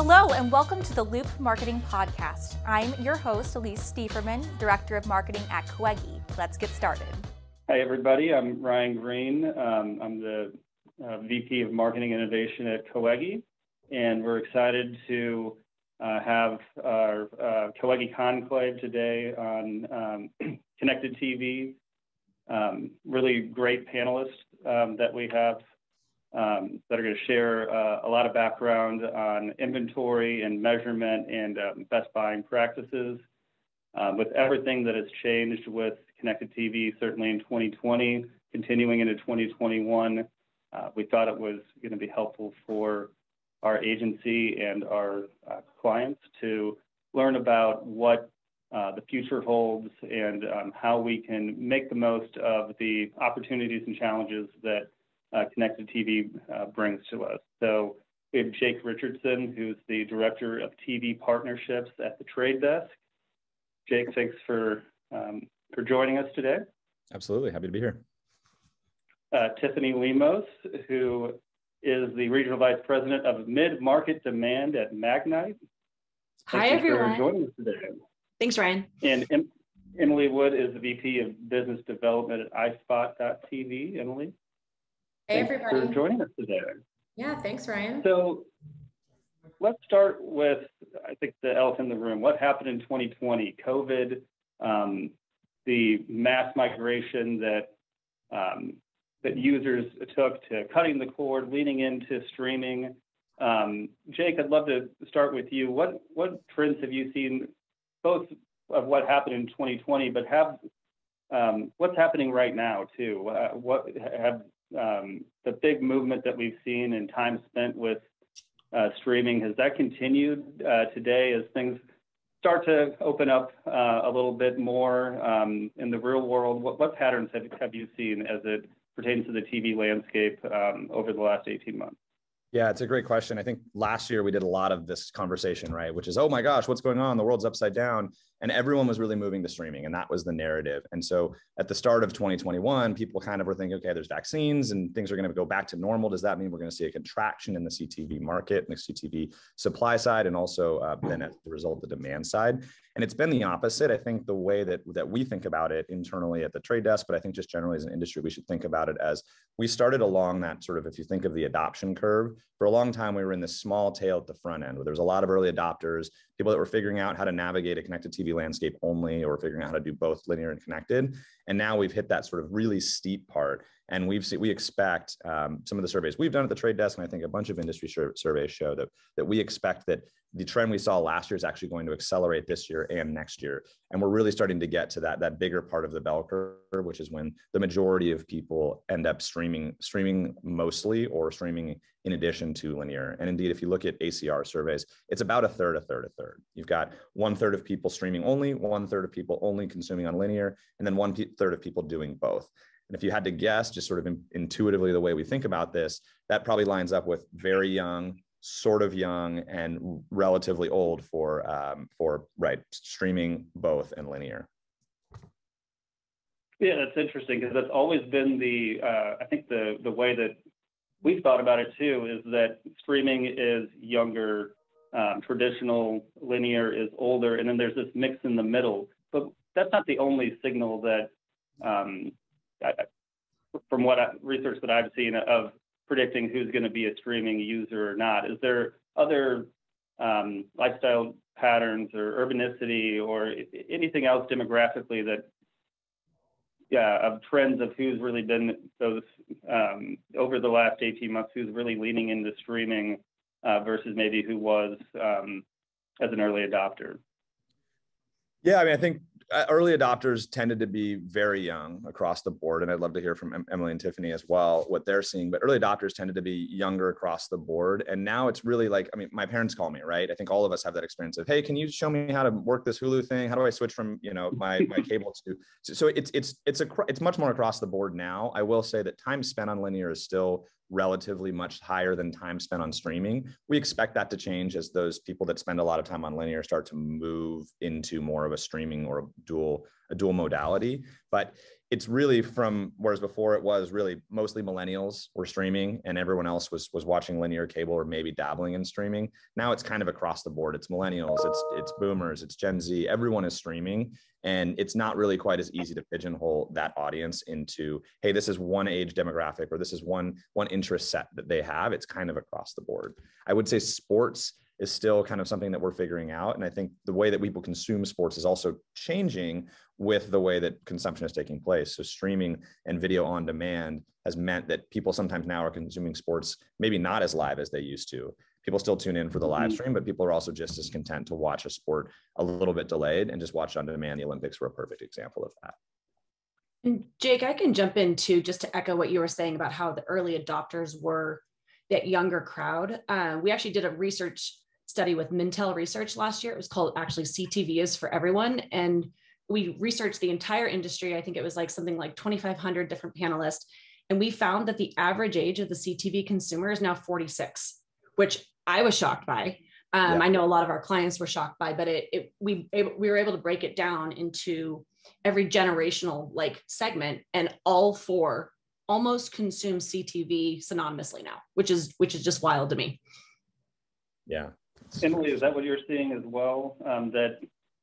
Hello, and welcome to the Loop Marketing Podcast. I'm your host, Elise Stieferman, Director of Marketing at Coegi. Let's get started. Hi, everybody. I'm Ryan Green. I'm the VP of Marketing Innovation at Coegi, and we're excited to have our Coegi Conclave today on connected TV. Really great panelists that we have that are going to share a lot of background on inventory and measurement and best buying practices. With everything that has changed with connected TV, certainly in 2020, continuing into 2021, we thought it was going to be helpful for our agency and our clients to learn about what the future holds and how we can make the most of the opportunities and challenges that connected TV brings to us. So we have Jake Richardson, who's the Director of TV Partnerships at The Trade Desk. Jake, thanks for joining us today. Absolutely, happy to be here. Tiffany Lemos, who is the Regional Vice President of Mid-Market Demand at Magnite. Hi, everyone. For joining us today. Thanks, Ryan. And Emily Wood is the VP of Business Development at iSpot.tv. Emily. Hey, thanks everybody. for joining us today. Yeah, thanks, Ryan. So let's start with, I think, the elephant in the room. What happened in 2020? COVID, the mass migration that users took to cutting the cord, leaning into streaming. Jake, I'd love to start with you. What trends have you seen, both of what happened in 2020, but what's happening right now too? What have the big movement that we've seen in time spent with streaming, has that continued today as things start to open up a little bit more in the real world? What patterns have you seen as it pertains to the TV landscape over the last 18 months? Yeah, it's a great question. I think last year we did a lot of this conversation, right? Which is, oh my gosh, what's going on? The world's upside down. And everyone was really moving to streaming. And that was the narrative. And so at the start of 2021, people kind of were thinking, okay, there's vaccines and things are going to go back to normal. Does that mean we're going to see a contraction in the CTV market and the CTV supply side, and also then as a result, the demand side? And it's been the opposite. I think the way that we think about it internally at the Trade Desk, but I think just generally as an industry, we should think about it as we started along that sort of, if you think of the adoption curve, for a long time, we were in this small tail at the front end where there was a lot of early adopters, people that were figuring out how to navigate a connected TV landscape only, or figuring out how to do both linear and connected. And now we've hit that sort of really steep part. And we expect some of the surveys we've done at the Trade Desk, and I think a bunch of industry surveys show that we expect that the trend we saw last year is actually going to accelerate this year and next year. And we're really starting to get to that bigger part of the bell curve, which is when the majority of people end up streaming mostly, or streaming in addition to linear. And indeed, if you look at ACR surveys, it's about a third. You've got 1/3 of people streaming only, 1/3 of people only consuming on linear, and then 1/3 of people doing both. And if you had to guess, just sort of intuitively the way we think about this, that probably lines up with very young, sort of young, and relatively old for streaming both and linear. Yeah, that's interesting, because that's always been I think the way that we've thought about it too, is that streaming is younger, traditional linear is older, and then there's this mix in the middle. But that's not the only signal that, from research that I've seen of predicting who's going to be a streaming user or not. Is there other lifestyle patterns or urbanicity or anything else demographically that, of trends of who's really been those over the last 18 months, who's really leaning into streaming versus maybe who was as an early adopter? Yeah, I mean, I think early adopters tended to be very young across the board, and I'd love to hear from Emily and Tiffany as well what they're seeing. But early adopters tended to be younger across the board, and now it's really like, I mean, my parents call me, right? I think all of us have that experience of, hey, can you show me how to work this Hulu thing? How do I switch from my cable to? So it's much more across the board now. I will say that time spent on linear is still relatively much higher than time spent on streaming. We expect that to change as those people that spend a lot of time on linear start to move into more of a streaming or a dual modality. But it's really from, whereas before it was really mostly millennials were streaming and everyone else was watching linear cable or maybe dabbling in streaming. Now it's kind of across the board. It's millennials, it's boomers, it's Gen Z, everyone is streaming. And it's not really quite as easy to pigeonhole that audience into, hey, this is one age demographic, or this is one interest set that they have. It's kind of across the board. I would say sports is still kind of something that we're figuring out. And I think the way that people consume sports is also changing with the way that consumption is taking place. So streaming and video on demand has meant that people sometimes now are consuming sports maybe not as live as they used to. People still tune in for the live stream, but people are also just as content to watch a sport a little bit delayed and just watch on demand. The Olympics were a perfect example of that. And Jake, I can jump in too, just to echo what you were saying about how the early adopters were that younger crowd. We actually did a research study with Mintel Research last year. It was called actually CTV is for Everyone. And we researched the entire industry. I think it was like something like 2,500 different panelists. And we found that the average age of the CTV consumer is now 46, which I was shocked by. I know a lot of our clients were shocked by, but we were able to break it down into every generational like segment, and all four almost consume CTV synonymously now, which is just wild to me. Yeah. Emily, is that what you're seeing as well? That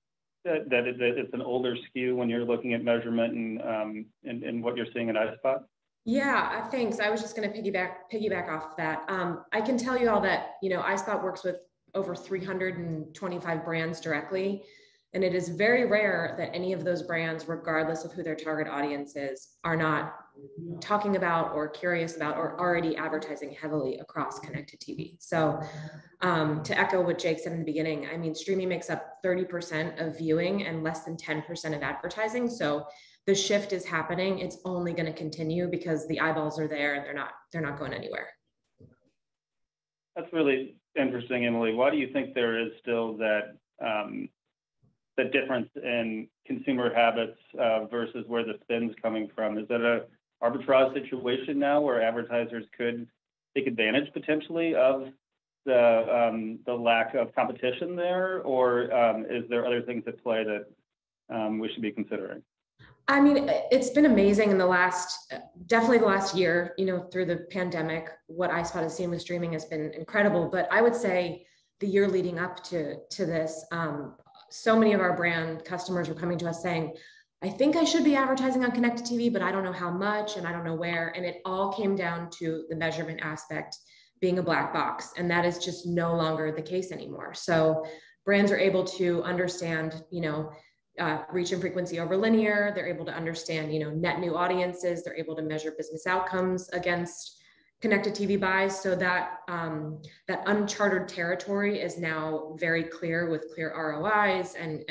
it's an older skew when you're looking at measurement and what you're seeing at iSpot? Yeah, thanks. I was just going to piggyback off that. I can tell you all that, iSpot works with over 325 brands directly. And it is very rare that any of those brands, regardless of who their target audience is, are not talking about or curious about or already advertising heavily across connected TV. So to echo what Jake said in the beginning, I mean, streaming makes up 30% of viewing and less than 10% of advertising. So the shift is happening. It's only going to continue because the eyeballs are there and they're not going anywhere. That's really interesting, Emily. Why do you think there is still that the difference in consumer habits versus where the spin's coming from? Is that a arbitrage situation now where advertisers could take advantage potentially of the lack of competition there, or is there other things at play that we should be considering? I mean, it's been amazing in definitely the last year, through the pandemic. What iSpot has seen with streaming has been incredible. But I would say the year leading up to this, so many of our brand customers were coming to us saying, I think I should be advertising on connected TV, but I don't know how much and I don't know where. And it all came down to the measurement aspect being a black box. And that is just no longer the case anymore. So brands are able to understand, reach and frequency over linear. They're able to understand, net new audiences. They're able to measure business outcomes against connected TV buys. So that that uncharted territory is now very clear with clear ROIs and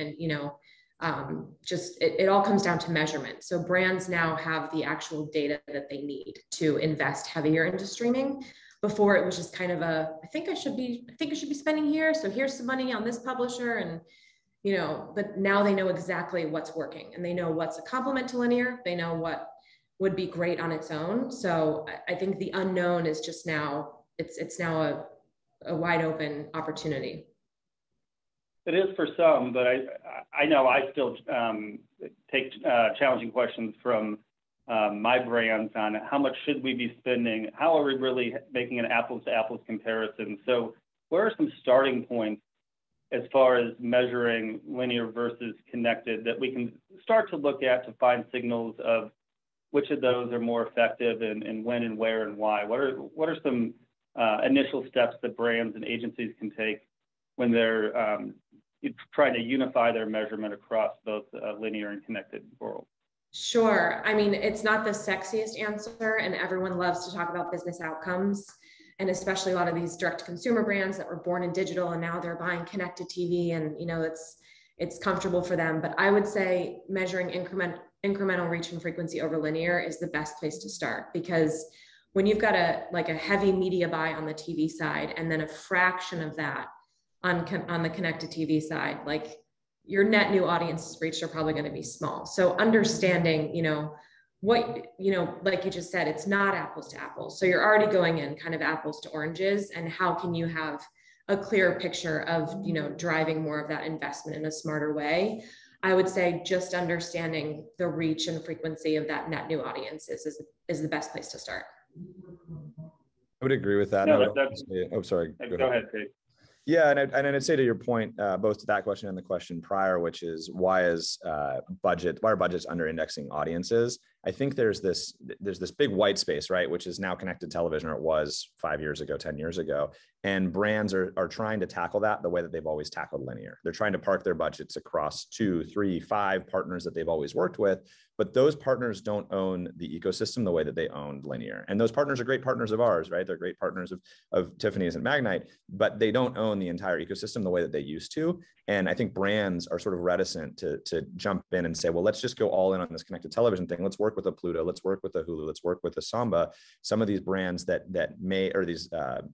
it all comes down to measurement. So brands now have the actual data that they need to invest heavier into streaming. Before it was just kind of I think I should be spending here. So here's some money on this publisher and but now they know exactly what's working and they know what's a complement to linear. They know what would be great on its own. So I think the unknown is just now, it's now a wide open opportunity. It is for some, but I know I still take challenging questions from my brands on how much should we be spending? How are we really making an apples to apples comparison? So where are some starting points as far as measuring linear versus connected that we can start to look at to find signals of which of those are more effective and when and where and why? What are some initial steps that brands and agencies can take when they're trying to unify their measurement across both linear and connected world? Sure. I mean, it's not the sexiest answer, and everyone loves to talk about business outcomes. And especially a lot of these direct consumer brands that were born in digital and now they're buying connected TV and, it's comfortable for them. But I would say measuring incremental reach and frequency over linear is the best place to start, because when you've got a heavy media buy on the TV side and then a fraction of that on the connected TV side, like your net new audience reach are probably going to be small. So understanding, what, like you just said, it's not apples to apples. So you're already going in kind of apples to oranges, and how can you have a clear picture of, driving more of that investment in a smarter way? I would say just understanding the reach and frequency of that net new audience is the best place to start. I would agree with that. No, Oh, sorry. Go ahead, Kate. Yeah, and I'd say to your point, both to that question and the question prior, which is why are budgets under indexing audiences? I think there's this big white space, right, which is now connected television, or it was 5 years ago, 10 years ago. And brands are trying to tackle that the way that they've always tackled linear. They're trying to park their budgets across 2, 3, 5 partners that they've always worked with, but those partners don't own the ecosystem the way that they own linear. And those partners are great partners of ours, right? They're great partners of Tiffany's and Magnite, but they don't own the entire ecosystem the way that they used to. And I think brands are sort of reticent to jump in and say, well, let's just go all in on this connected television thing. Let's work with a Pluto, let's work with a Hulu, let's work with a Samba. Some of these brands that may, or these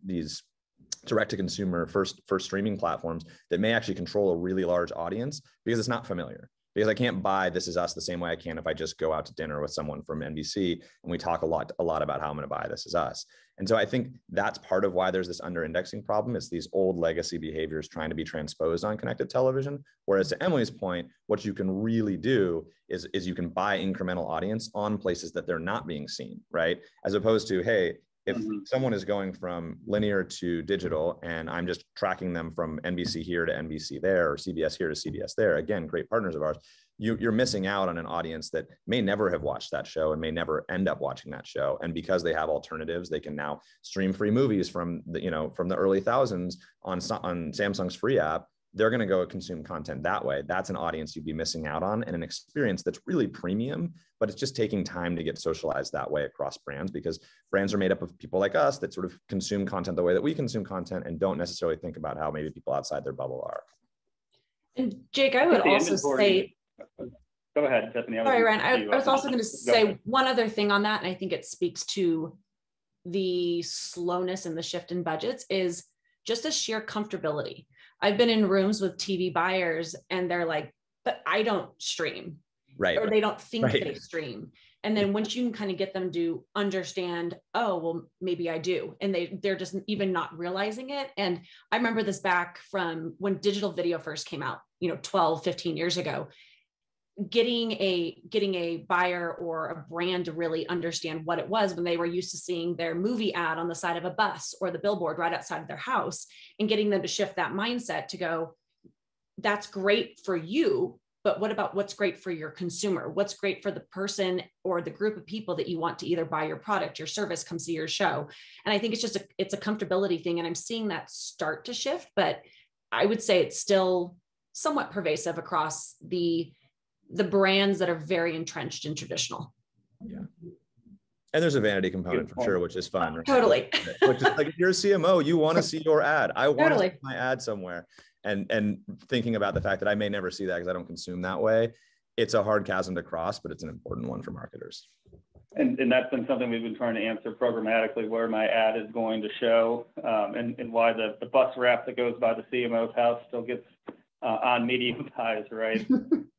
direct-to-consumer first streaming platforms that may actually control a really large audience because it's not familiar. Because I can't buy This Is Us the same way I can if I just go out to dinner with someone from NBC and we talk a lot about how I'm going to buy This Is Us. And so I think that's part of why there's this under-indexing problem. It's these old legacy behaviors trying to be transposed on connected television. Whereas to Emily's point, what you can really do is you can buy incremental audience on places that they're not being seen, right? As opposed to, hey, if someone is going from linear to digital and I'm just tracking them from NBC here to NBC there, or CBS here to CBS there, again, great partners of ours, you're missing out on an audience that may never have watched that show and may never end up watching that show. And because they have alternatives, they can now stream free movies from the early thousands on Samsung's free app. They're going to go consume content that way. That's an audience you'd be missing out on, and an experience that's really premium, but it's just taking time to get socialized that way across brands, because brands are made up of people like us that sort of consume content the way that we consume content and don't necessarily think about how maybe people outside their bubble are. And Jake, I would also say, go ahead, Tiffany. Sorry, Ryan. I was also going to say one other thing on that, and I think it speaks to the slowness and the shift in budgets, is just a sheer comfortability. I've been in rooms with TV buyers and they're like, but I don't stream. Right. Or they don't think they stream. And then once you can kind of get them to understand, oh, well, maybe I do. And they're just even not realizing it. And I remember this back from when digital video first came out, 12, 15 years ago. Getting a buyer or a brand to really understand what it was when they were used to seeing their movie ad on the side of a bus or the billboard right outside of their house, and getting them to shift that mindset to go, that's great for you, but what about what's great for your consumer? What's great for the person or the group of people that you want to either buy your product, your service, come see your show? And I think it's a comfortability thing. And I'm seeing that start to shift, but I would say it's still somewhat pervasive across the brands that are very entrenched in traditional. Yeah. And there's a vanity component for sure, which is fun. Right? Totally. Which is like, if you're a CMO, you want to see your ad. I want to see my ad somewhere. And thinking about the fact that I may never see that because I don't consume that way, it's a hard chasm to cross, but it's an important one for marketers. And that's been something we've been trying to answer programmatically, where my ad is going to show, and why the bus wrap that goes by the CMO's house still gets on medium buys, right?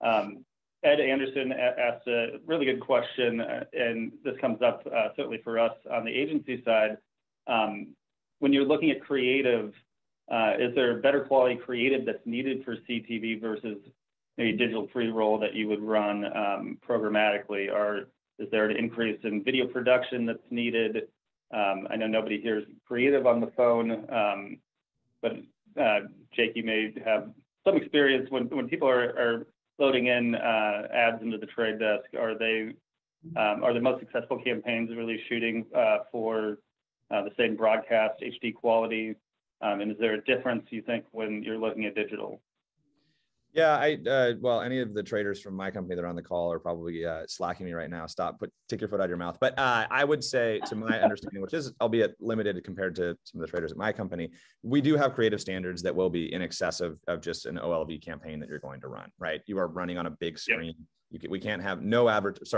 Ed Anderson asked a really good question, and this comes up certainly for us on the agency side. When you're looking at creative, is there better quality creative that's needed for CTV versus maybe digital pre-roll that you would run programmatically? Or is there an increase in video production that's needed? I know nobody here is creative on the phone, but Jake, you may have some experience when people are loading in ads into the trade desk. Are the most successful campaigns really shooting for the same broadcast HD quality? And is there a difference, you think, when you're looking at digital? Yeah, well, any of the traders from my company that are on the call are probably slacking me right now. Take your foot out of your mouth. But I would say, to my understanding, which is albeit limited compared to some of the traders at my company, we do have creative standards that will be in excess of just an OLV campaign that you're going to run, right? You are running on a big screen. Yep. We can't have no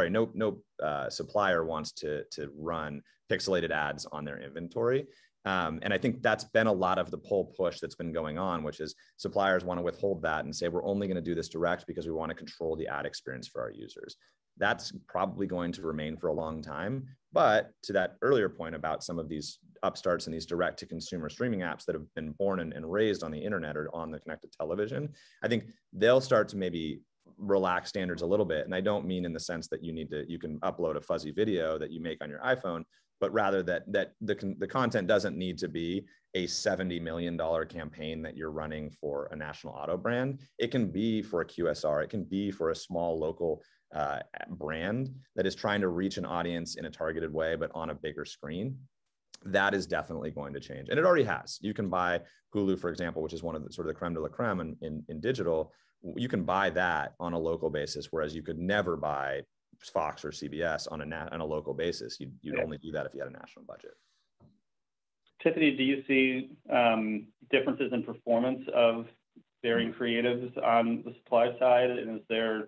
supplier wants to run pixelated ads on their inventory. And I think that's been a lot of the push that's been going on, which is suppliers want to withhold that and say, we're only going to do this direct because we want to control the ad experience for our users. That's probably going to remain for a long time. But to that earlier point about some of these upstarts and these direct to consumer streaming apps that have been born and raised on the internet or on the connected television, I think they'll start to maybe relax standards a little bit. And I don't mean in the sense that you can upload a fuzzy video that you make on your iPhone, but rather that the content doesn't need to be a $70 million campaign that you're running for a national auto brand. It can be for a QSR. It can be for a small local brand that is trying to reach an audience in a targeted way, but on a bigger screen. That is definitely going to change. And it already has. You can buy Hulu, for example, which is one of the sort of the creme de la creme in digital. You can buy that on a local basis, whereas you could never buy Fox or CBS on a local basis. You'd only do that if you had a national budget. Tiffany, do you see differences in performance of varying creatives on the supply side? And is there,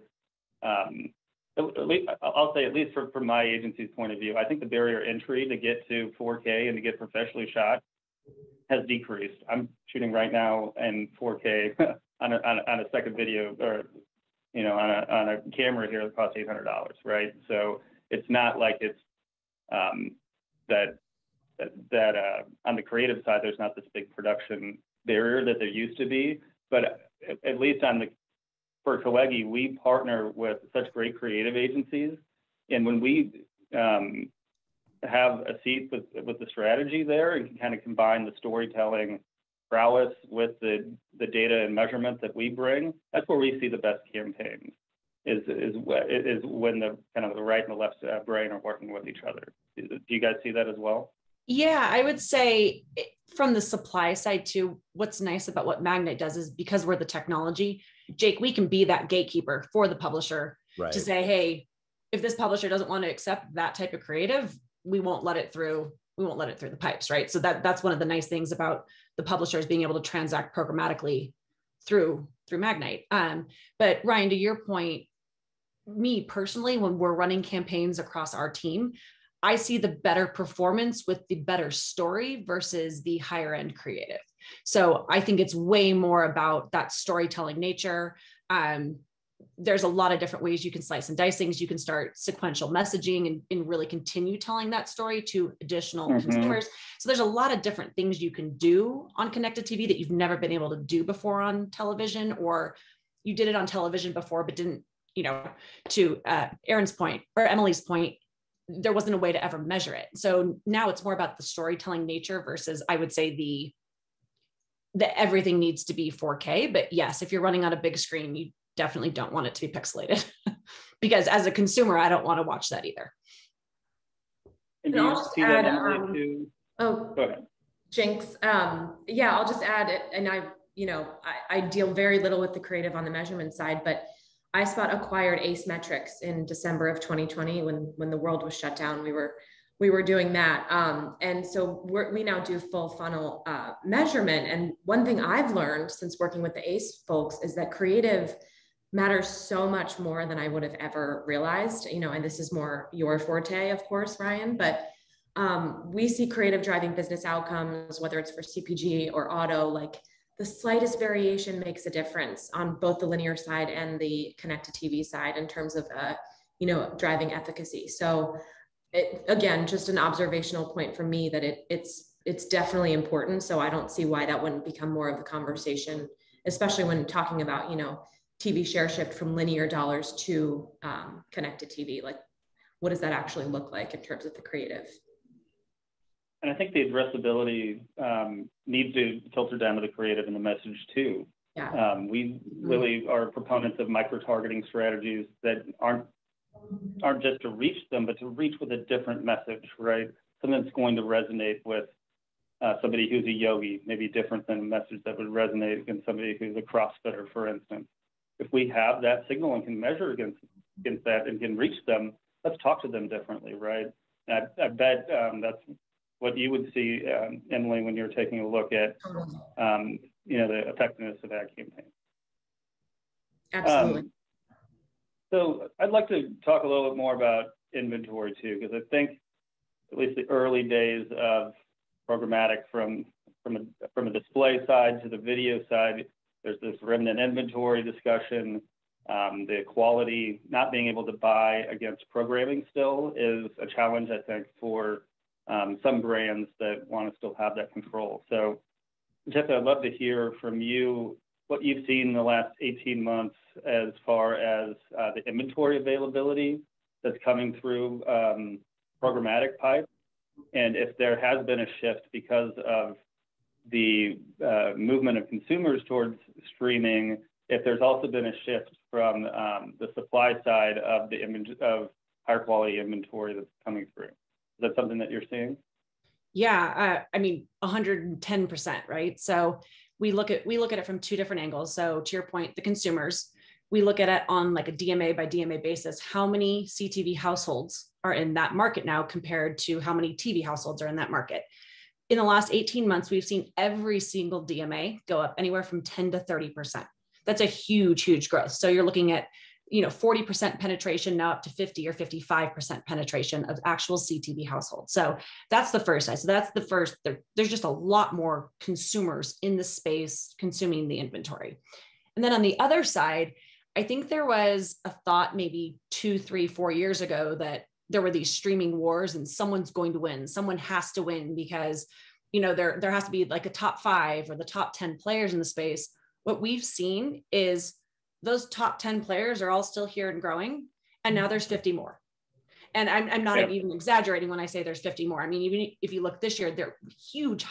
I'll say, at least from my agency's point of view, I think the barrier entry to get to 4K and to get professionally shot has decreased. I'm shooting right now in 4K on a second video, or on a camera here that costs $800, right? So it's not like it's that on the creative side, there's not this big production barrier that there used to be. But at least for Coegee, we partner with such great creative agencies, and when we have a seat with the strategy there and can kind of combine the storytelling prowess with the data and measurement that we bring, that's where we see the best campaigns. Is when the kind of the right and the left brain are working with each other. Do you guys see that as well? Yeah, I would say from the supply side too, what's nice about what Magnite does is because we're the technology, Jake, we can be that gatekeeper for the publisher to say, hey, if this publisher doesn't want to accept that type of creative, we won't let it through the pipes, right? So that's one of the nice things about the publishers being able to transact programmatically through Magnite. But Ryan, to your point, me personally, when we're running campaigns across our team, I see the better performance with the better story versus the higher end creative. So I think it's way more about that storytelling nature. There's a lot of different ways you can slice and dice things. You can start sequential messaging and really continue telling that story to additional consumers. So there's a lot of different things you can do on connected TV that you've never been able to do before on television, or you did it on television before, but didn't, to Erin's point or Emily's point, there wasn't a way to ever measure it. So now it's more about the storytelling nature versus, I would say, the everything needs to be 4K. But yes, if you're running on a big screen, you definitely don't want it to be pixelated because as a consumer, I don't want to watch that either. And do you see that too? Oh, go ahead. Jinx. Yeah, I'll just add it. And I deal very little with the creative on the measurement side, but iSpot acquired Ace Metrics in December of 2020 when the world was shut down. We were doing that. And so we now do full funnel measurement. And one thing I've learned since working with the Ace folks is that creative matters so much more than I would have ever realized, and this is more your forte, of course, Ryan, but we see creative driving business outcomes, whether it's for CPG or auto, like the slightest variation makes a difference on both the linear side and the connected TV side in terms of, driving efficacy. So again, just an observational point for me that it's definitely important. So I don't see why that wouldn't become more of a conversation, especially when talking about, TV share shift from linear dollars to connected TV. Like, what does that actually look like in terms of the creative? And I think the addressability needs to filter down to the creative and the message too. Yeah. We really are proponents of micro-targeting strategies that aren't just to reach them, but to reach with a different message, right? Something that's going to resonate with somebody who's a yogi, maybe different than a message that would resonate against somebody who's a CrossFitter, for instance. If we have that signal and can measure against that and can reach them, let's talk to them differently, right? And I bet that's what you would see, Emily, when you're taking a look at, the effectiveness of that campaign. Absolutely. So I'd like to talk a little bit more about inventory too, because I think at least the early days of programmatic from a display side to the video side, there's this remnant inventory discussion. The quality, not being able to buy against programming still is a challenge, I think, for some brands that want to still have that control. So Jeff, I'd love to hear from you what you've seen in the last 18 months as far as the inventory availability that's coming through programmatic pipe, and if there has been a shift because of the movement of consumers towards streaming, if there's also been a shift from the supply side of the of higher quality inventory that's coming through. Is that something that you're seeing? Yeah, I mean, 110%, right? So we look at it from two different angles. So to your point, the consumers, we look at it on like a DMA by DMA basis. How many CTV households are in that market now compared to how many TV households are in that market? In the last 18 months, we've seen every single DMA go up anywhere from 10 to 30%. That's a huge, huge growth. So you're looking at 40% penetration now up to 50 or 55% penetration of actual CTV households. So that's the first side. So that's the first, there's just a lot more consumers in the space consuming the inventory. And then on the other side, I think there was a thought maybe 2, 3, 4 years ago that there were these streaming wars and someone's going to win. Someone has to win because, there has to be like a top 5 or the top 10 players in the space. What we've seen is those top 10 players are all still here and growing. And now there's 50 more. And I'm not even exaggerating when I say there's 50 more. I mean, even if you look this year, they're huge,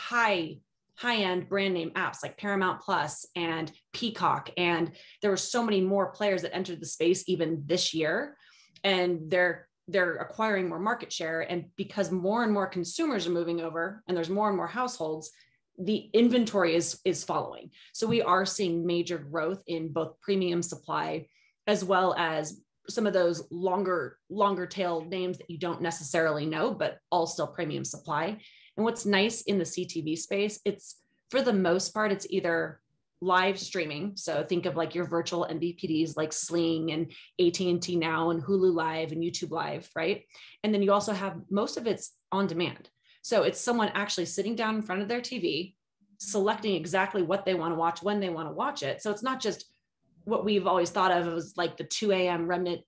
high-end brand name apps like Paramount Plus and Peacock. And there were so many more players that entered the space even this year. And they're acquiring more market share. And because more and more consumers are moving over and there's more and more households, the inventory is following. So we are seeing major growth in both premium supply, as well as some of those longer tail names that you don't necessarily know, but all still premium supply. And what's nice in the CTV space, it's for the most part, it's either live streaming. So think of like your virtual MVPDs like Sling and AT&T Now and Hulu Live and YouTube Live, right? And then you also have most of it's on demand. So it's someone actually sitting down in front of their TV, selecting exactly what they want to watch, when they want to watch it. So it's not just what we've always thought of as like the 2 a.m. remnant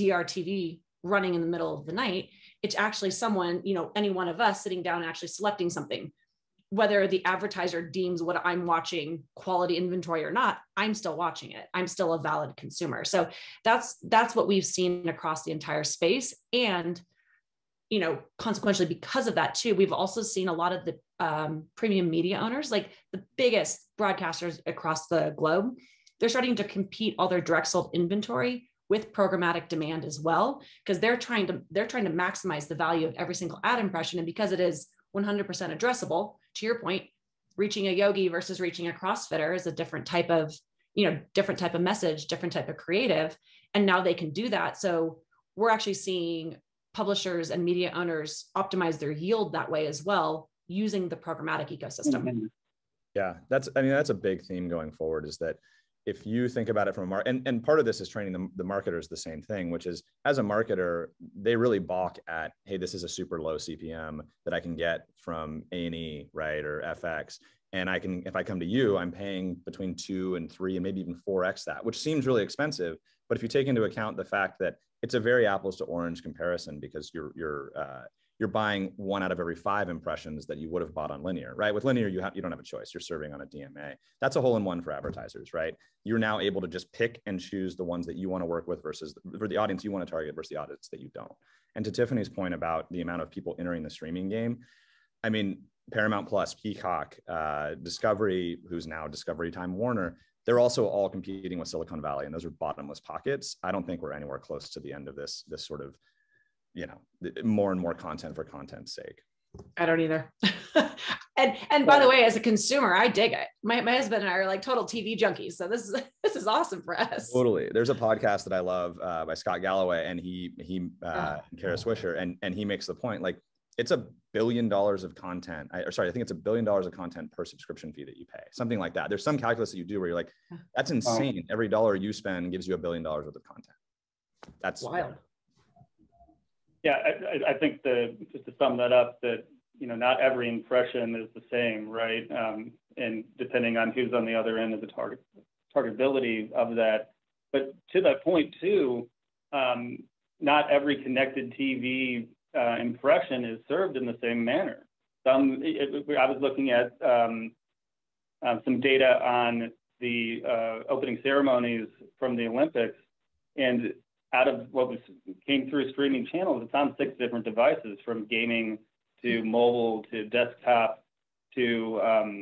DRTV running in the middle of the night. It's actually someone, any one of us sitting down and actually selecting something. Whether the advertiser deems what I'm watching quality inventory or not, I'm still watching it. I'm still a valid consumer. So that's what we've seen across the entire space. And consequentially, because of that too, we've also seen a lot of the premium media owners, like the biggest broadcasters across the globe, they're starting to compete all their direct sold inventory with programmatic demand as well, because they're trying to maximize the value of every single ad impression. And because it is 100% addressable, to your point, reaching a yogi versus reaching a CrossFitter is a different type of message, different type of creative. And now they can do that. So we're actually seeing publishers and media owners optimize their yield that way as well, using the programmatic ecosystem. Mm-hmm. Yeah, that's a big theme going forward, is that if you think about it from a market, and part of this is training the marketers the same thing, which is, as a marketer, they really balk at, hey, this is a super low CPM that I can get from A&E, right, or FX. And if I come to you, I'm paying between 2 and 3 and maybe even 4x that, which seems really expensive. But if you take into account the fact that it's a very apples to orange comparison, because you're buying 1 out of every 5 impressions that you would have bought on linear, right? With linear, you don't have a choice. You're serving on a DMA. That's a hole in one for advertisers, right? You're now able to just pick and choose the ones that you want to work with versus for the audience you want to target versus the audience that you don't. And to Tiffany's point about the amount of people entering the streaming game, I mean, Paramount Plus, Peacock, Discovery, who's now Discovery Time Warner, they're also all competing with Silicon Valley, and those are bottomless pockets. I don't think we're anywhere close to the end of this sort of, more and more content for content's sake. I don't either. and by the way, as a consumer, I dig it. My husband and I are like total TV junkies. So this is awesome for us. Totally. There's a podcast that I love by Scott Galloway, and he and Kara Swisher, and he makes the point, like, it's $1 billion of content. I think it's $1 billion of content per subscription fee that you pay, something like that. There's some calculus that you do where you're like, that's insane. Every dollar you spend gives you $1 billion worth of content. That's wild. Yeah, I think just to sum that up, that not every impression is the same, right? And depending on who's on the other end of the targetability of that. But to that point too, not every connected TV impression is served in the same manner. I was looking at some data on the opening ceremonies from the Olympics, and out of what came through streaming channels, it's on 6 different devices, from gaming to mobile to desktop to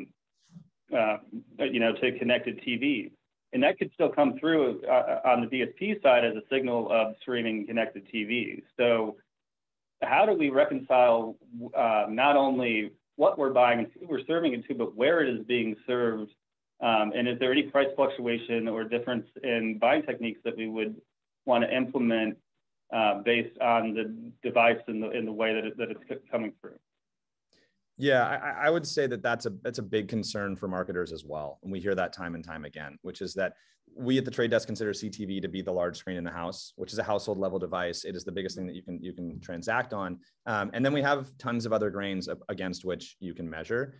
to connected TV. And that could still come through on the DSP side as a signal of streaming connected TV. So how do we reconcile not only what we're buying and who we're serving it to, but where it is being served? And is there any price fluctuation or difference in buying techniques that we would want to implement based on the device and the way that it's coming through? Yeah, I would say that that's a big concern for marketers as well. And we hear that time and time again, which is that we at the Trade Desk consider CTV to be the large screen in the house, which is a household level device. It is the biggest thing that you can transact on. And then we have tons of other grains against which you can measure.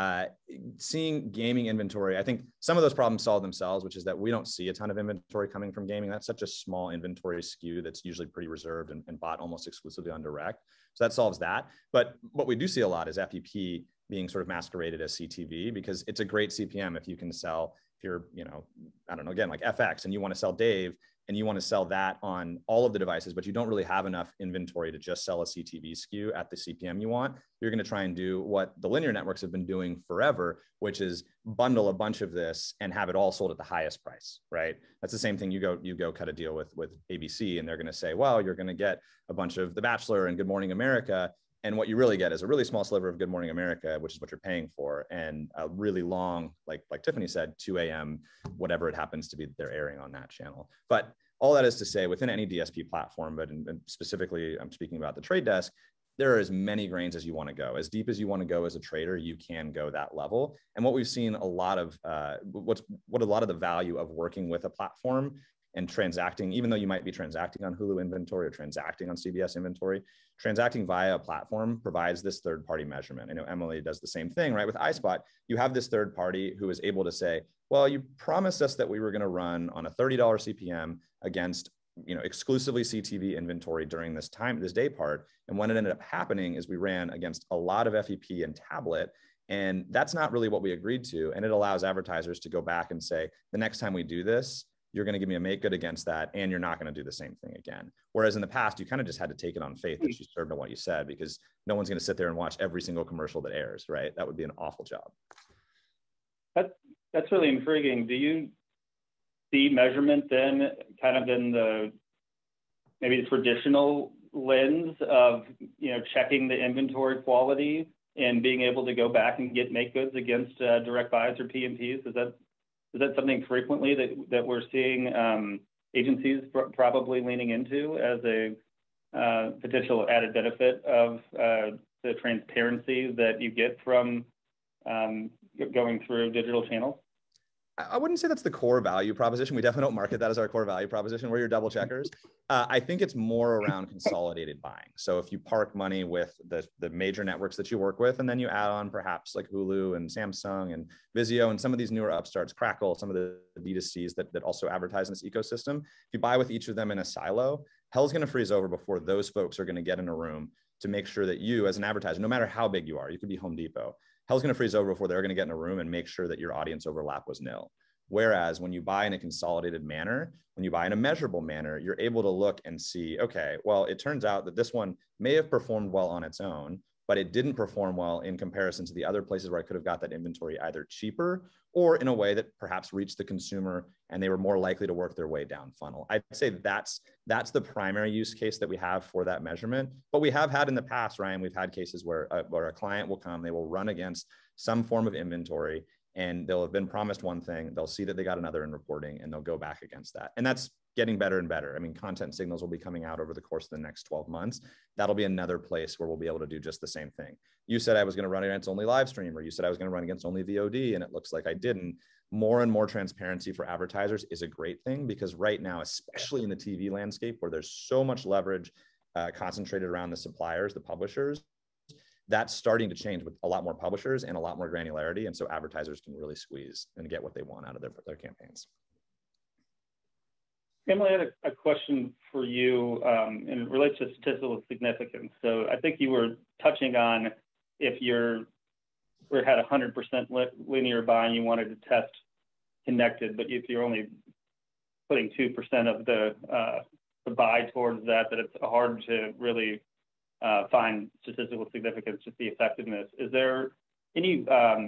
Seeing gaming inventory, I think some of those problems solve themselves, which is that we don't see a ton of inventory coming from gaming. That's such a small inventory SKU that's usually pretty reserved and bought almost exclusively on direct. So that solves that. But what we do see a lot is FEP being sort of masqueraded as CTV, because it's a great CPM if you can sell, if you're, I don't know, again, like FX, and you want to sell Dave, and you want to sell that on all of the devices, but you don't really have enough inventory to just sell a CTV SKU at the CPM you want, you're going to try and do what the linear networks have been doing forever, which is bundle a bunch of this and have it all sold at the highest price, right? That's the same thing. You go cut a deal with ABC, and they're going to say, well, you're going to get a bunch of The Bachelor and Good Morning America. And what you really get is a really small sliver of Good Morning America, which is what you're paying for, and a really long, like Tiffany said, 2 a.m., whatever it happens to be that they're airing on that channel. But all that is to say, within any DSP platform, but specifically, I'm speaking about the Trade Desk, there are as many grains as you want to go. As deep as you want to go as a trader, you can go that level. And what we've seen a lot of, what a lot of the value of working with a platform and transacting, even though you might be transacting on Hulu inventory or transacting on CBS inventory, transacting via a platform provides this third-party measurement. I know Emily does the same thing, right? With iSpot, you have this third party who is able to say, well, you promised us that we were going to run on a $30 CPM against, exclusively CTV inventory during this day part. And what ended up happening is we ran against a lot of FEP and tablet, and that's not really what we agreed to. And it allows advertisers to go back and say, the next time we do this, you're going to give me a make good against that, and you're not going to do the same thing again. Whereas in the past, you kind of just had to take it on faith that you served on what you said, because no one's going to sit there and watch every single commercial that airs, right? That would be an awful job. That's really intriguing. Do you see measurement then kind of in maybe the traditional lens of, checking the inventory quality and being able to go back and get make goods against direct buys or PMPs? Is that something frequently that we're seeing agencies probably leaning into as a potential added benefit of the transparency that you get from going through digital channels? I wouldn't say that's the core value proposition. We definitely don't market that as our core value proposition. We're your double checkers. I think it's more around consolidated buying. So if you park money with the major networks that you work with, and then you add on perhaps like Hulu and Samsung and Vizio and some of these newer upstarts, Crackle, some of the D2Cs that also advertise in this ecosystem, if you buy with each of them in a silo, hell's going to freeze over before those folks are going to get in a room to make sure that you as an advertiser, no matter how big you are, you could be Home Depot, hell's going to freeze over before they're going to get in a room and make sure that your audience overlap was nil. Whereas when you buy in a consolidated manner, when you buy in a measurable manner, you're able to look and see, okay, well, it turns out that this one may have performed well on its own, but it didn't perform well in comparison to the other places where I could have got that inventory either cheaper or in a way that perhaps reached the consumer and they were more likely to work their way down funnel. I'd say that's the primary use case that we have for that measurement. But we have had in the past, Ryan, we've had cases where a client will come, they will run against some form of inventory, and they'll have been promised one thing, they'll see that they got another in reporting, and they'll go back against that. And that's getting better and better. I mean, content signals will be coming out over the course of the next 12 months. That'll be another place where we'll be able to do just the same thing. You said I was going to run against only live stream, or you said I was going to run against only VOD, and it looks like I didn't. More and more transparency for advertisers is a great thing, because right now, especially in the TV landscape where there's so much leverage concentrated around the suppliers, the publishers, that's starting to change with a lot more publishers and a lot more granularity. And so advertisers can really squeeze and get what they want out of their campaigns. Emily, I had a question for you, and it relates to statistical significance. So I think you were touching on if we had 100% linear buying, you wanted to test connected, but if you're only putting 2% of the buy towards that it's hard to really find statistical significance, just the effectiveness. Is there any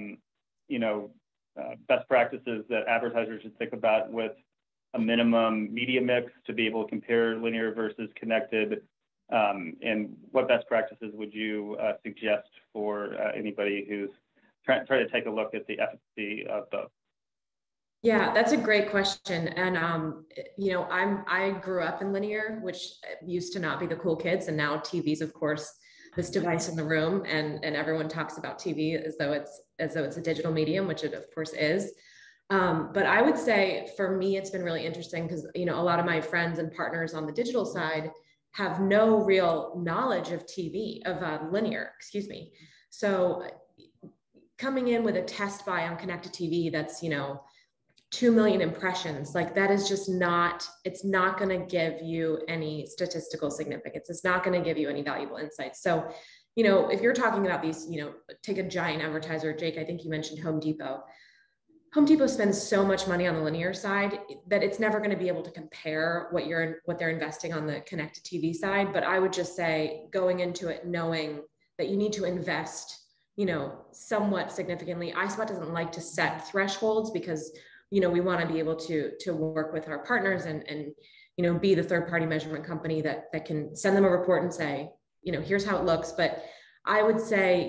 best practices that advertisers should think about with a minimum media mix to be able to compare linear versus connected? And what best practices would you suggest for anybody who's trying to take a look at the efficacy of both? Yeah, that's a great question. And, I grew up in linear, which used to not be the cool kids. And now TV's, of course, this device in the room, and everyone talks about TV as though it's a digital medium, which it of course is. But I would say for me, it's been really interesting because, a lot of my friends and partners on the digital side have no real knowledge of linear, excuse me. So coming in with a test buy on connected TV, that's, 2 million impressions, like that is just it's not going to give you any statistical significance. It's not going to give you any valuable insights. So, if you're talking about these, take a giant advertiser, Jake, I think you mentioned Home Depot. Home Depot spends so much money on the linear side that it's never going to be able to compare what they're investing on the connected TV side. But I would just say going into it, knowing that you need to invest, somewhat significantly. iSpot doesn't like to set thresholds because we want to be able to work with our partners and be the third party measurement company that can send them a report and say, here's how it looks. But I would say,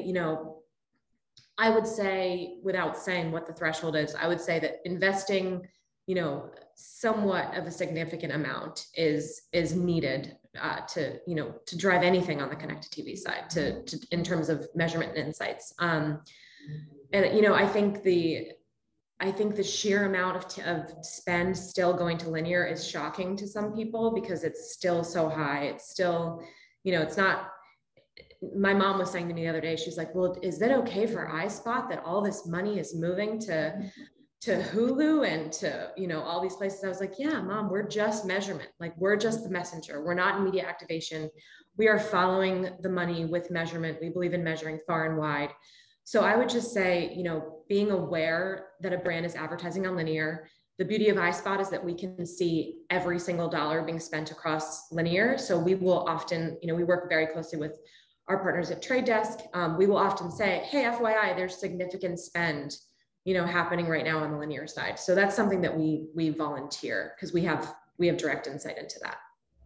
without saying what the threshold is, I would say that investing, somewhat of a significant amount is needed to drive anything on the connected TV side to in terms of measurement and insights. And, I think the sheer amount of spend still going to linear is shocking to some people because it's still so high. It's still, it's not. My mom was saying to me the other day, she's like, well, is that okay for iSpot that all this money is moving to Hulu and to, all these places? I was like, yeah, Mom, we're just measurement. Like, we're just the messenger. We're not in media activation. We are following the money with measurement. We believe in measuring far and wide. So I would just say, being aware that a brand is advertising on linear. The beauty of iSpot is that we can see every single dollar being spent across linear. So we will often, we work very closely with our partners at Trade Desk. We will often say, hey, FYI, there's significant spend, happening right now on the linear side. So that's something that we volunteer because we have direct insight into that.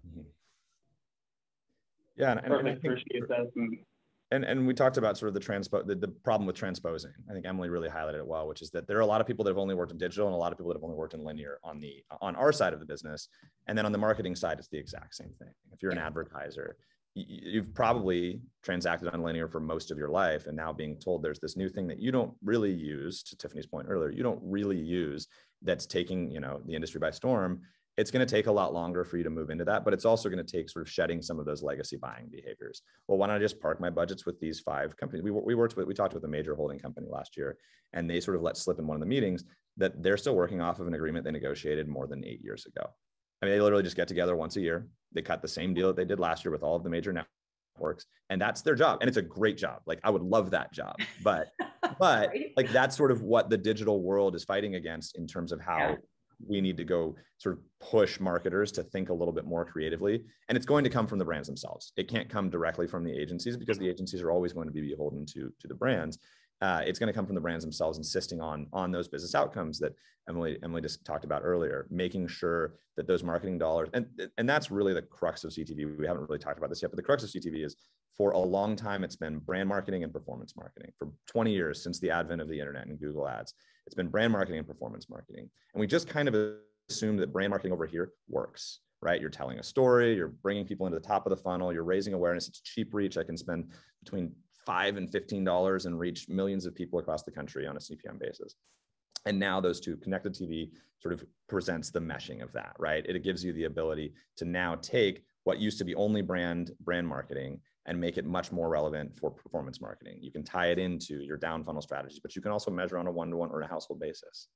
Yeah, and I think, appreciate that. And we talked about sort of the problem with transposing. I think Emily really highlighted it well, which is that there are a lot of people that have only worked in digital and a lot of people that have only worked in linear on our side of the business. And then on the marketing side, it's the exact same thing. If you're an advertiser, you've probably transacted on linear for most of your life, and now being told there's this new thing that you don't really use, to Tiffany's point earlier, you don't really use, that's taking the industry by storm. It's going to take a lot longer for you to move into that, but it's also going to take sort of shedding some of those legacy buying behaviors. Well, why don't I just park my budgets with these 5 companies? We talked with a major holding company last year, and they sort of let slip in one of the meetings that they're still working off of an agreement they negotiated more than 8 years ago. I mean, they literally just get together once a year. They cut the same deal that they did last year with all of the major networks, and that's their job. And it's a great job. Like, I would love that job, but like, that's sort of what the digital world is fighting against in terms of how we need to go sort of push marketers to think a little bit more creatively. And it's going to come from the brands themselves. It can't come directly from the agencies because the agencies are always going to be beholden to the brands. It's going to come from the brands themselves insisting on those business outcomes that Emily just talked about earlier, making sure that those marketing dollars, and that's really the crux of CTV. We haven't really talked about this yet, but the crux of CTV is, for a long time, it's been brand marketing and performance marketing. For 20 years, since the advent of the internet and Google ads, it's been brand marketing and performance marketing. And we just kind of assume that brand marketing over here works, right? You're telling a story, you're bringing people into the top of the funnel, you're raising awareness. It's cheap reach. I can spend between $5 and $15 and reach millions of people across the country on a CPM basis. And now those two, connected TV sort of presents the meshing of that, right? It gives you the ability to now take what used to be only brand marketing and make it much more relevant for performance marketing. You can tie it into your down funnel strategies, but you can also measure on a one-to-one or a household basis.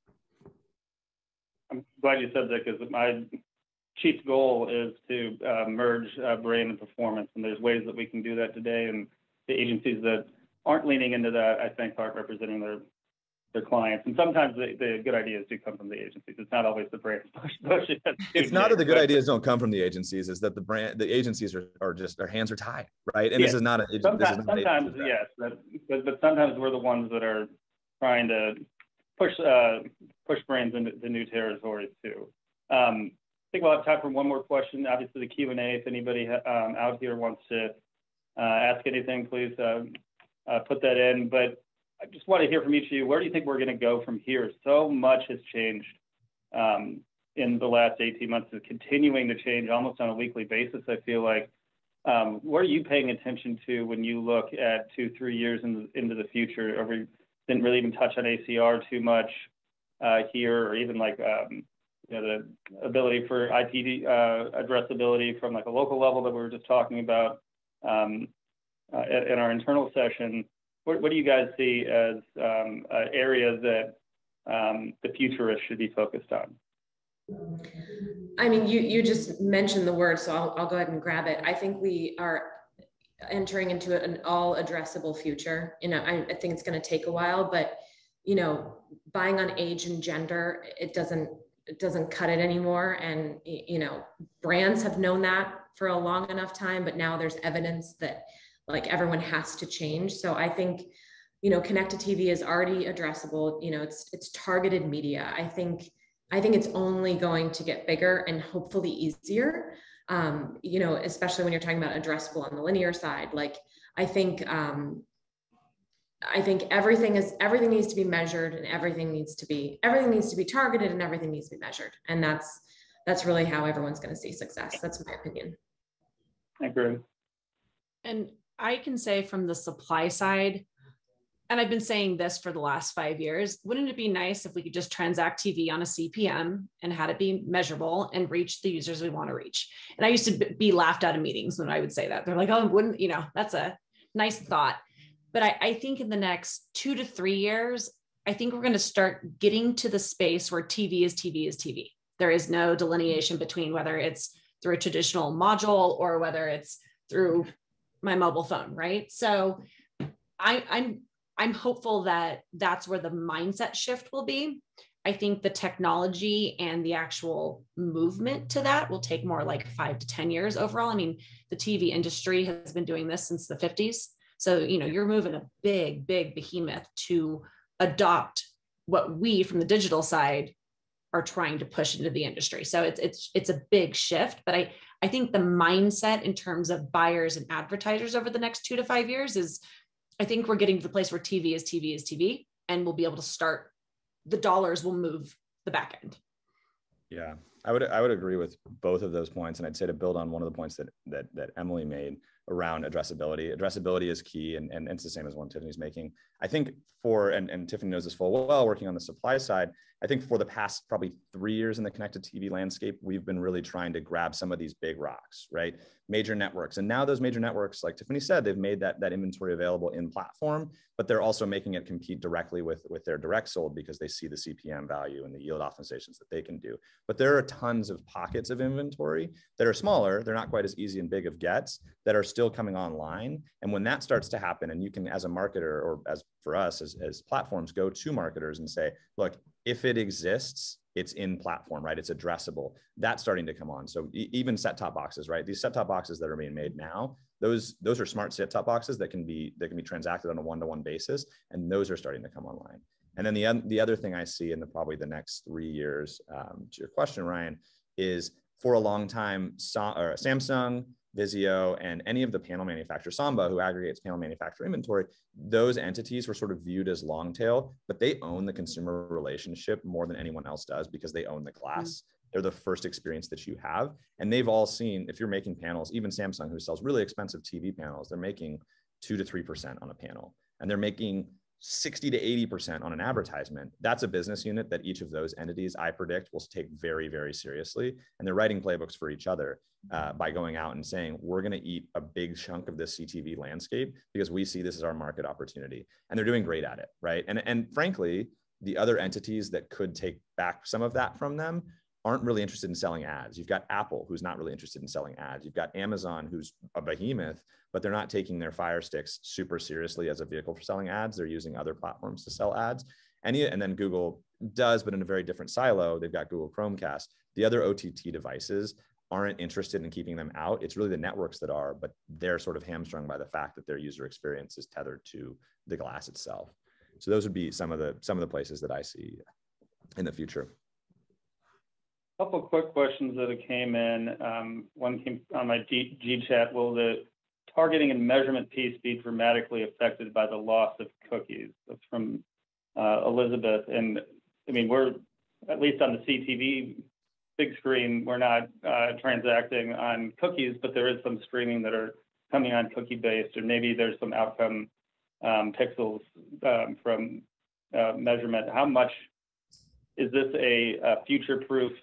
I'm glad you said that, because my chief goal is to merge brand and performance. And there's ways that we can do that today. And the agencies that aren't leaning into that, I think, aren't representing their clients. And sometimes the good ideas do come from the agencies. It's not always the brands pushing it. It's not that the good ideas don't come from the agencies, is that the agencies are just, their hands are tied, right? And this is not sometimes yes, but sometimes we're the ones that are trying to push brands into new territories too. I think we'll have time for one more question. Obviously, the Q&A. If anybody out here wants to ask anything, please put that in. But I just want to hear from each of you. Where do you think we're going to go from here? So much has changed in the last 18 months. It's continuing to change almost on a weekly basis, I feel like. What are you paying attention to when you look at 2-3 years into the future? Or we didn't really even touch on ACR too much here, or even like the ability for IP addressability from like a local level that we were just talking about in our internal session. What do you guys see as areas that the futurists should be focused on? I mean, you just mentioned the word, so I'll go ahead and grab it. I think we are entering into an all addressable future. I think it's going to take a while, but buying on age and gender, it doesn't cut it anymore. And brands have known that for a long enough time, but now there's evidence that like everyone has to change. So I think connected TV is already addressable. It's targeted media. I think it's only going to get bigger and hopefully easier. Especially when you're talking about addressable on the linear side. Like I think everything needs to be measured, and everything needs to be targeted, and everything needs to be measured. And that's really how everyone's going to see success. That's my opinion. I agree. And I can say from the supply side, and I've been saying this for the last 5 years, wouldn't it be nice if we could just transact TV on a CPM and had it be measurable and reach the users we want to reach? And I used to be laughed out of meetings when I would say that. They're like, oh, wouldn't, that's a nice thought. But I think in the next 2 to 3 years, I think we're going to start getting to the space where TV is TV is TV. There is no delineation between whether it's through a traditional module or whether it's through my mobile phone, right? So I'm hopeful that that's where the mindset shift will be. I think the technology and the actual movement to that will take more like 5 to 10 years overall. I mean, the TV industry has been doing this since the 50s. So, you're moving a big, big behemoth to adopt what we from the digital side are trying to push into the industry. So it's a big shift, but I think the mindset in terms of buyers and advertisers over the next 2 to 5 years is, I think we're getting to the place where TV is TV is TV, and we'll be able to start, the dollars will move the back end. Yeah, I would agree with both of those points. And I'd say to build on one of the points that Emily made around addressability. Addressability is key, and it's the same as one Tiffany's making. I think and Tiffany knows this full well, working on the supply side, I think for the past probably 3 years in the connected TV landscape, we've been really trying to grab some of these big rocks, right? Major networks. And now those major networks, like Tiffany said, they've made that inventory available in platform, but they're also making it compete directly with their direct sold because they see the CPM value and the yield optimizations that they can do. But there are tons of pockets of inventory that are smaller. They're not quite as easy and big of gets that are still coming online. And when that starts to happen, and you can, as a marketer, or as for us as platforms, go to marketers and say, look, if it exists, it's in platform, right? It's addressable. That's starting to come on. So even set-top boxes, right? These set-top boxes that are being made now, those are smart set-top boxes that can be transacted on a one-to-one basis, and those are starting to come online. And then the other thing I see in probably the next 3 years, to your question, Ryan, is for a long time, Samsung, Vizio, and any of the panel manufacturers, Samba, who aggregates panel manufacturer inventory, those entities were sort of viewed as long tail, but they own the consumer relationship more than anyone else does because they own the glass. They're the first experience that you have. And they've all seen, if you're making panels, even Samsung, who sells really expensive TV panels, they're making 2 to 3% on a panel, and they're making 60 to 80% on an advertisement. That's a business unit that each of those entities, I predict, will take very, very seriously. And they're writing playbooks for each other by going out and saying, we're going to eat a big chunk of this CTV landscape because we see this as our market opportunity. And they're doing great at it, right? And frankly, the other entities that could take back some of that from them aren't really interested in selling ads. You've got Apple, who's not really interested in selling ads. You've got Amazon, who's a behemoth, but they're not taking their Fire Sticks super seriously as a vehicle for selling ads. They're using other platforms to sell ads. And then Google does, but in a very different silo. They've got Google Chromecast. The other OTT devices aren't interested in keeping them out. It's really the networks that are, but they're sort of hamstrung by the fact that their user experience is tethered to the glass itself. So those would be some of the places that I see in the future. A couple of quick questions that came in. One came on my G chat. Will the targeting and measurement piece be dramatically affected by the loss of cookies? That's from Elizabeth. And I mean, we're, at least on the CTV big screen, we're not transacting on cookies, but there is some streaming that are coming on cookie based, or maybe there's some outcome pixels from measurement. How much is this a future-proof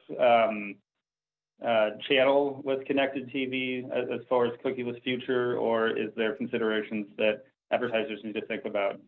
channel with connected TV as far as cookieless future, or is there considerations that advertisers need to think about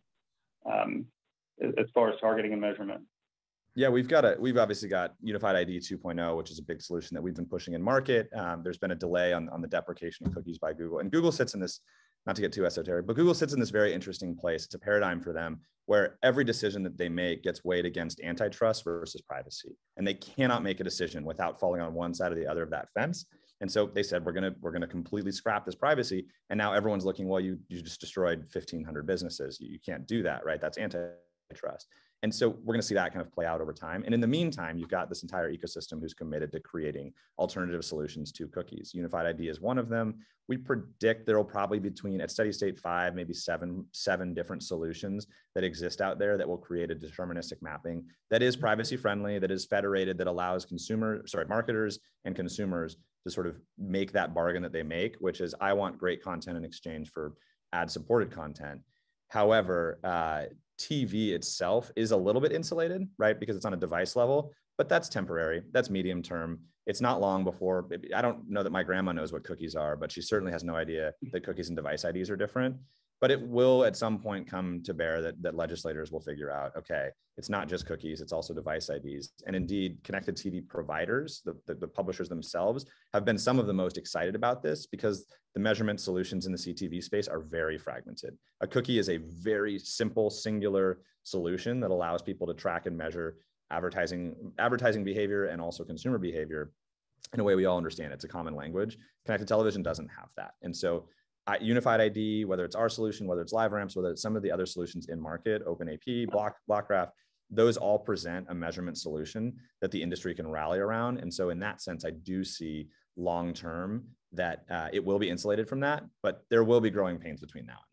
as far as targeting and measurement? Yeah, we've obviously got Unified ID 2.0, which is a big solution that we've been pushing in market. There's been a delay on the deprecation of cookies by Google, and Google sits in this, not to get too esoteric, but Google sits in this very interesting place. It's a paradigm for them where every decision that they make gets weighed against antitrust versus privacy, and they cannot make a decision without falling on one side or the other of that fence. And so they said, we're gonna completely scrap this privacy. And now everyone's looking, well, you just destroyed 1,500 businesses. You can't do that, right? That's antitrust. And so we're going to see that kind of play out over time. And in the meantime, you've got this entire ecosystem who's committed to creating alternative solutions to cookies. Unified ID is one of them. We predict there will probably be between, at steady state, 5, maybe seven different solutions that exist out there that will create a deterministic mapping that is privacy friendly, that is federated, that allows marketers and consumers to sort of make that bargain that they make, which is, I want great content in exchange for ad-supported content. However, TV itself is a little bit insulated, right? Because it's on a device level, but that's temporary. That's medium term. It's not long before, I don't know that my grandma knows what cookies are, but she certainly has no idea that cookies and device IDs are different. But it will at some point come to bear that legislators will figure out, okay, it's not just cookies, it's also device IDs. And indeed, connected TV providers, the publishers themselves, have been some of the most excited about this because the measurement solutions in the CTV space are very fragmented. A cookie is a very simple, singular solution that allows people to track and measure advertising behavior and also consumer behavior in a way we all understand. It's a common language. Connected television doesn't have that. And so Unified ID, whether it's our solution, whether it's LiveRamps, whether it's some of the other solutions in market, OpenAP, Blockgraph, those all present a measurement solution that the industry can rally around. And so in that sense, I do see long-term that it will be insulated from that, but there will be growing pains between now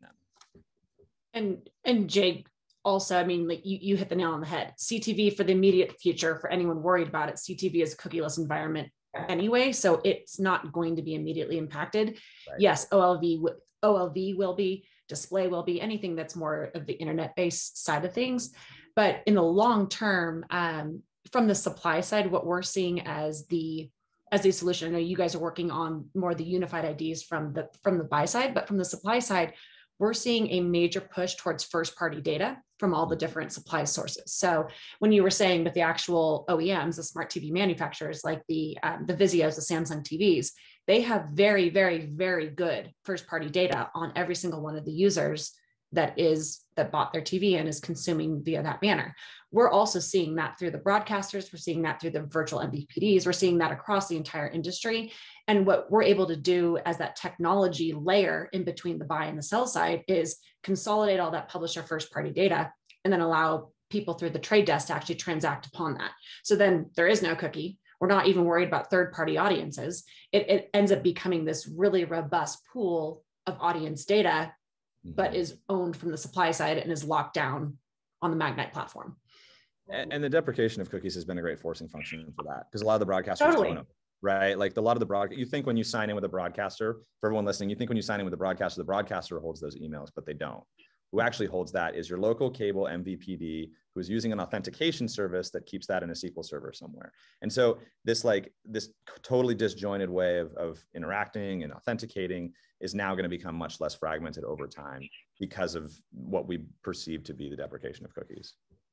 and then. And Jake, also, I mean, like you hit the nail on the head. CTV for the immediate future, for anyone worried about it, CTV is a cookieless environment anyway, so it's not going to be immediately impacted. Right. Yes, OLV will be, display will be, anything that's more of the internet-based side of things. But in the long term, from the supply side, what we're seeing as the solution, I know you guys are working on more of the unified IDs from the buy side, but from the supply side, we're seeing a major push towards first-party data from all the different supply sources. So when you were saying with the actual OEMs, the smart TV manufacturers like the Vizios, the Samsung TVs, they have very, very, very good first-party data on every single one of the users that bought their TV and is consuming via that manner. We're also seeing that through the broadcasters. We're seeing that through the virtual MVPDs. We're seeing that across the entire industry. And what we're able to do as that technology layer in between the buy and the sell side is consolidate all that publisher first party data and then allow people through the trade desk to actually transact upon that. So then there is no cookie. We're not even worried about third party audiences. It ends up becoming this really robust pool of audience data, but is owned from the supply side and is locked down on the Magnite platform. And the deprecation of cookies has been a great forcing function for that, because a lot of the broadcasters don't know, right? Like a lot of the you think when you sign in with a broadcaster, for everyone listening, you think when you sign in with the broadcaster holds those emails, but they don't. Who actually holds that is your local cable MVPD, who's using an authentication service that keeps that in a SQL server somewhere. And so this totally disjointed way of interacting and authenticating is now going to become much less fragmented over time because of what we perceive to be the deprecation of cookies.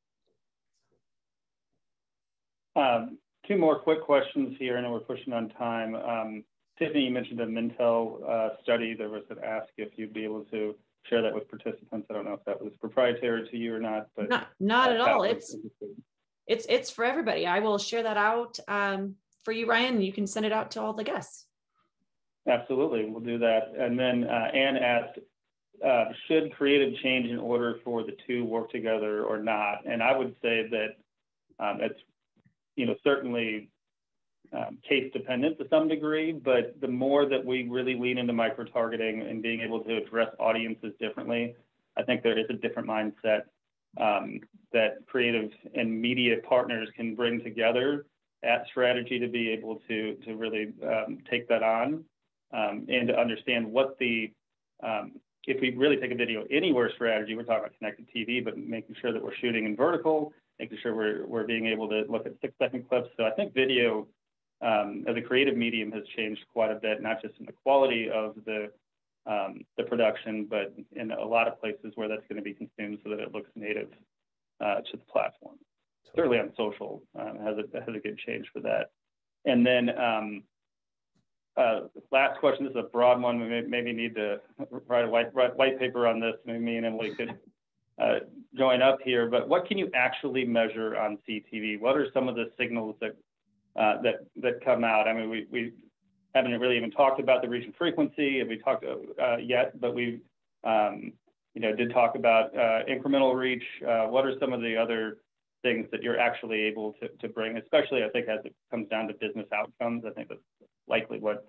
Two more quick questions here, and we're pushing on time. Tiffany, you mentioned a Mintel study. There was an ask if you'd be able to share that with participants. I don't know if that was proprietary to you or not, but not at all. It's for everybody. I will share that out for you, Ryan. You can send it out to all the guests. Absolutely, we'll do that. And then Anne asked, should creative change in order for the two work together or not? And I would say that it's certainly case dependent to some degree, but the more that we really lean into micro-targeting and being able to address audiences differently, I think there is a different mindset that creative and media partners can bring together at Strategy to be able to really take that on and to understand what if we really take a video anywhere strategy, we're talking about connected TV, but making sure that we're shooting in vertical, making sure we're being able to look at 6-second clips. So I think video as a creative medium has changed quite a bit, not just in the quality of the production, but in a lot of places where that's going to be consumed so that it looks native to the platform. Certainly on social has a good change for that. And then last question, this is a broad one. We maybe need to write a white paper on this. Maybe me and Emily could join up here, but what can you actually measure on CTV? What are some of the signals that come out? I mean, we haven't really even talked about the reach and frequency. Have we talked yet? But we, did talk about incremental reach. What are some of the other things that you're actually able to bring? Especially, I think, as it comes down to business outcomes. I think that's likely what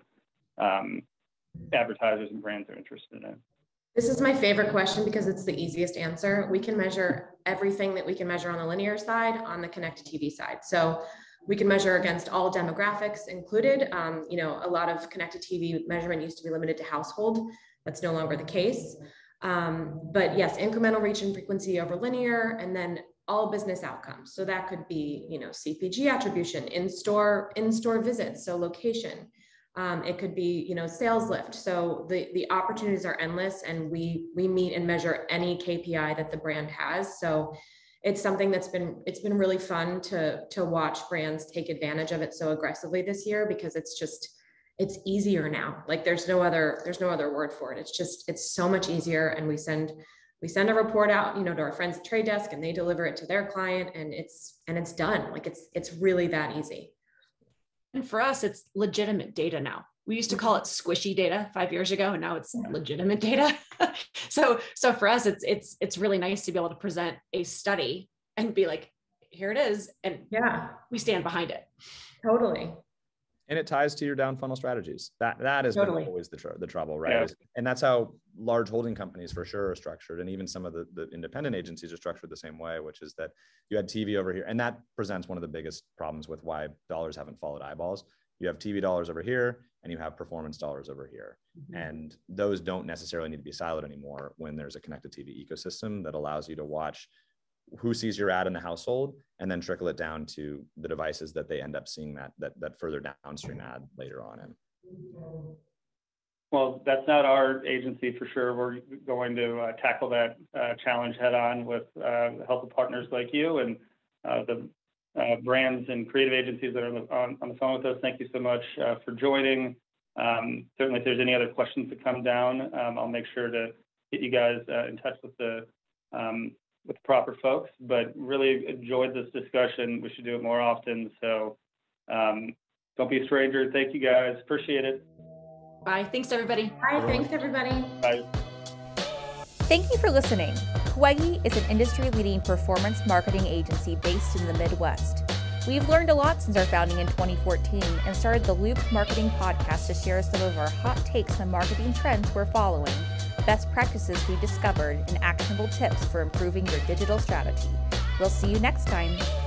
advertisers and brands are interested in. This is my favorite question because it's the easiest answer. We can measure everything that we can measure on the linear side on the connected TV side. So we can measure against all demographics included. A lot of connected TV measurement used to be limited to household. That's no longer the case. But yes, incremental reach and frequency over linear, and then all business outcomes. So that could be, CPG attribution, in-store visits, so location. It could be, sales lift. So the opportunities are endless, and we meet and measure any KPI that the brand has. So it's something it's been really fun to watch brands take advantage of it so aggressively this year, because it's easier now. Like there's no other word for it. It's so much easier. And we send a report out, to our friends at Trade Desk, and they deliver it to their client, and it's done. Like it's really that easy. And for us, it's legitimate data now. We used to call it squishy data 5 years ago, and now it's legitimate data. So for us, it's really nice to be able to present a study and be like, here it is, and we stand behind it. Totally. And it ties to your down funnel strategies. That is totally always the trouble, right? Yeah. And that's how large holding companies for sure are structured. And even some of the independent agencies are structured the same way, which is that you had TV over here. And that presents one of the biggest problems with why dollars haven't followed eyeballs. You have TV dollars over here and you have performance dollars over here. Mm-hmm. And those don't necessarily need to be siloed anymore when there's a connected TV ecosystem that allows you to watch who sees your ad in the household and then trickle it down to the devices that they end up seeing that further downstream ad later on in. Well, that's not our agency for sure. We're going to tackle that challenge head on with the help of partners like you and the brands and creative agencies that are on the phone with us. Thank you so much for joining. Certainly, if there's any other questions that come down, I'll make sure to get you guys in touch with the proper folks, but really enjoyed this discussion. We should do it more often. So don't be a stranger. Thank you guys. Appreciate it. Bye. Thanks, everybody. Bye. Thanks, everybody. Bye. Thank you for listening. Coegi is an industry-leading performance marketing agency based in the Midwest. We've learned a lot since our founding in 2014 and started the Loop Marketing Podcast to share some of our hot takes on marketing trends we're following, best practices we discovered, and actionable tips for improving your digital strategy. We'll see you next time.